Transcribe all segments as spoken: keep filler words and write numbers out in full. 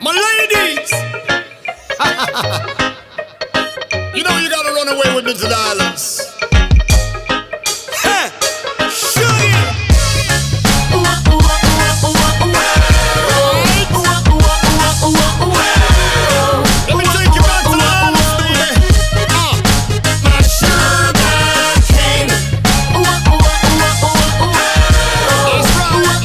My ladies, you know you gotta run away with me to the islands. Hey, sugar. Let me take you back to the islands, baby. Uh, my sugar cane. That's right.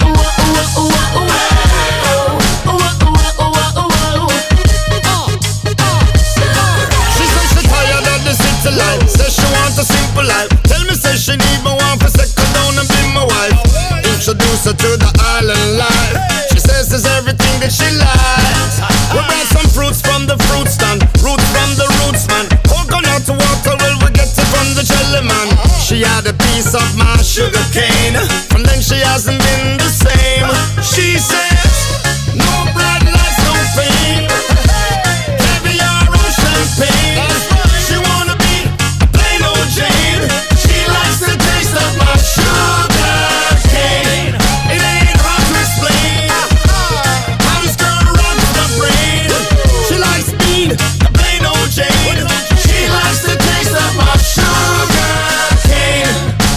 She says she tired of the city life. Says she wants a simple life. Tell me, says she need me one for settle down and be my wife. Introduce her to the island life. She says it's everything that she likes. We brought some fruits from the fruit stand, roots from the roots man. Coconut water, well we get it from the jelly man. She had a piece of my sugar cane. From then she hasn't been the same. She says no bright lights, no fame, caviar or champagne. She wanna be a plain old Jane. She likes the taste of my sugar cane. It ain't hard to explain how this girl runs the brain. She likes being a plain old Jane. She likes the taste of my sugar cane.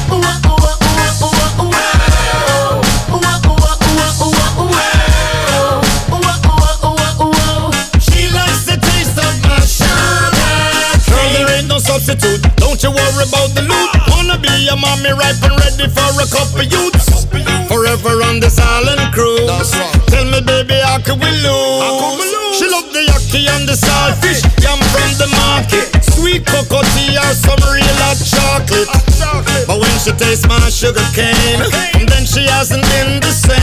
She likes the taste of my sugar cane. Girl, there ain't no substitute. Don't you worry about the loot. Wanna be a mommy ripe and ready for a couple youths. Forever on this island cruise. Tell me, baby, how can we lose? She love the yaki and the saltfish. Yam from the market. Sweet cocoa tea or some real hot chocolate. But when she tastes my sugar cane, and then she hasn't been the same.